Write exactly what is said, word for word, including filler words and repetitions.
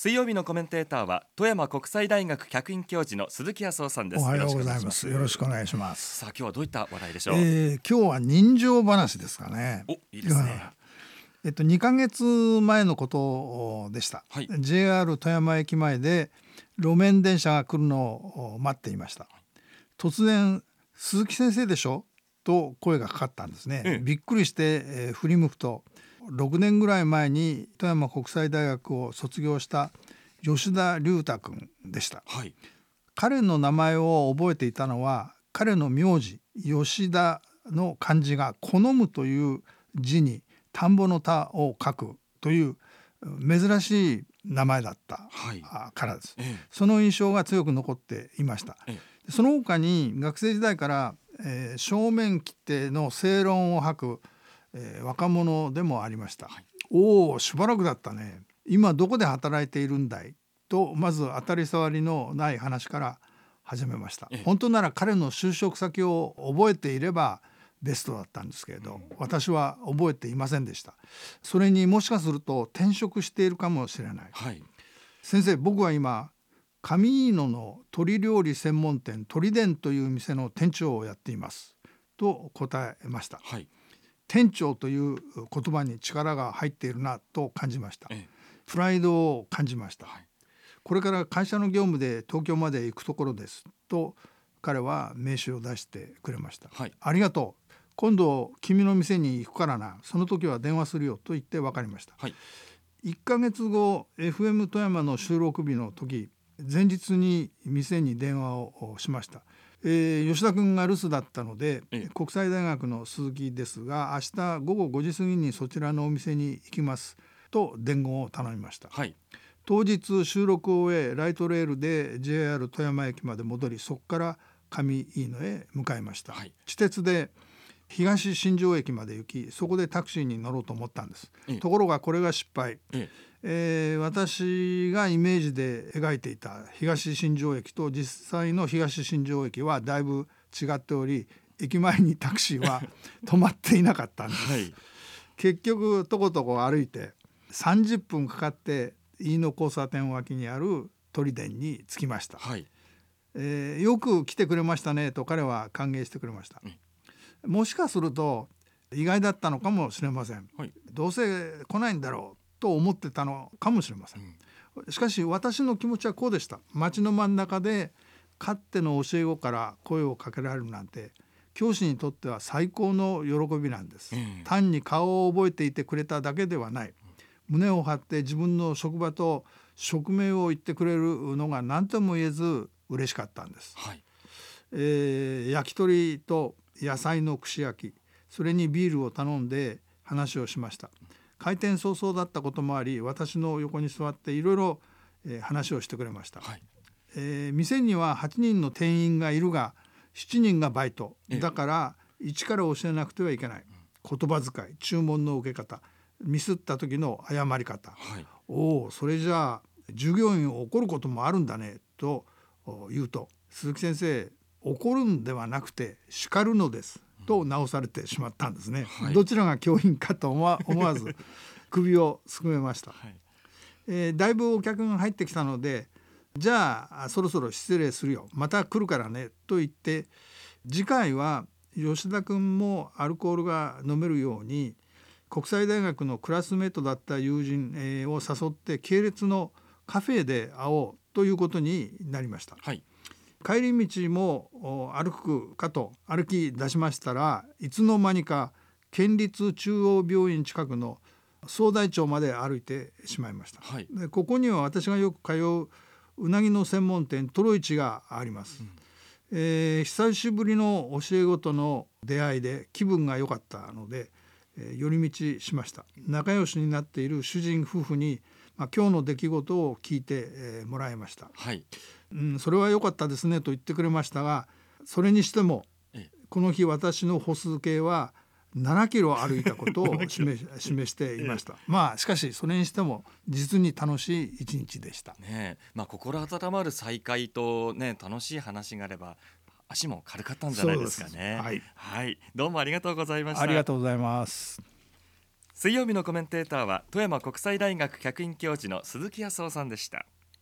水曜日のコメンテーターは富山国際大学客員教授の鈴木康夫さんです。 おはようございます。よろしくお願いします。 さあ今日はどういった話題でしょう。 えー、今日は人情話ですかね。 お、いいですね。 えっと、にかげつまえのことでした、 はい、 ジェイアール 富山駅前で路面電車が来るのを待っていました。突然鈴木先生でしょと声がかかったんですね、 ええ、 びっくりして、えー、振り向くとろくねんぐらい前に富山国際大学を卒業した吉田龍太君でした、 はい、 彼の名前を覚えていたのは彼の名字吉田の漢字が好むという字に田んぼの田を書くという珍しい名前だった、はい、からです、ええ、その印象が強く残っていました、ええ、その他に学生時代から、えー、正面切手の正論を吐く、えー、若者でもありました、はい、おおしばらくだったね、今どこで働いているんだいとまず当たり障りのない話から始めました、ええ、本当なら彼の就職先を覚えていればベストだったんですけれど、私は覚えていませんでした。それにもしかすると転職しているかもしれない、はい、先生僕は今上飯野の鶏料理専門店鳥伝という店の店長をやっていますと答えました、はい、店長という言葉に力が入っているなと感じました、ええ、プライドを感じました、はい、これから会社の業務で東京まで行くところですと彼は名刺を出してくれました、はい、ありがとう、今度君の店に行くからな、その時は電話するよと言って別れました、はい、いっかげつご エフエム 富山の収録日の時前日に店に電話をしました、えー、吉田君が留守だったので、ええ、国際大学の鈴木ですが明日午後ごじ過ぎにそちらのお店に行きますと伝言を頼みました、はい、当日収録を終えライトレールで ジェイアール 富山駅まで戻りそこから上飯野へ向かいました、はい、地鉄で東新庄駅まで行きそこでタクシーに乗ろうと思ったんです、ええ、ところがこれが失敗、えええー、私がイメージで描いていた東新庄駅と実際の東新庄駅はだいぶ違っており駅前にタクシーは止まっていなかったんです、はい、結局とことこ歩いてさんじゅっぷんかかって飯野交差点脇にある鳥伝に着きました、はい、えー、よく来てくれましたねと彼は歓迎してくれました、うん、もしかすると意外だったのかもしれません、はい、どうせ来ないんだろうと思ってたのかもしれません、うん、しかし私の気持ちはこうでした。街の真ん中でかつての教え子から声をかけられるなんて教師にとっては最高の喜びなんです、うん、単に顔を覚えていてくれただけではない、うん、胸を張って自分の職場と職名を言ってくれるのが何とも言えず嬉しかったんです、はい、えー、焼き鳥と野菜の串焼きそれにビールを頼んで話をしました。開店早々だったこともあり私の横に座っていろいろ話をしてくれました、はい、えー、店にははちにんの店員がいるがしちにんがバイトだから一から教えなくてはいけない、言葉遣い注文の受け方ミスった時の謝り方、はい、おおそれじゃあ従業員を怒ることもあるんだねと言うと鈴木先生怒るんではなくて叱るのですと直されてしまったんですね、はい、どちらが教員かと思わ、思わず首をすくめました、はい、えー、だいぶお客が入ってきたのでじゃあそろそろ失礼するよまた来るからねと言って次回は吉田君もアルコールが飲めるように国際大学のクラスメートだった友人、えー、を誘って系列のカフェで会おうということになりました、はい、帰り道も歩くかと歩き出しましたらいつの間にか県立中央病院近くの総大町まで歩いてしまいました、はい、でここには私がよく通ううなぎの専門店トロイチがあります、うん、えー、久しぶりの教え子との出会いで気分が良かったので、えー、寄り道しました。仲良しになっている主人夫婦に、まあ、今日の出来事を聞いて、えー、もらいました、はい、うん、それは良かったですねと言ってくれましたがそれにしてもこの日私の歩数計はななキロ歩いたことを示, 示していました、まあしかしそれにしても実に楽しい一日でした、 ね、まあ、心温まる再会と、ね、楽しい話があれば足も軽かったんじゃないですかね。はい、はい、どうもありがとうございました。 ありがとうございます。 水曜日のコメンテーターは富山国際大学客員教授の鈴木康夫さんでした。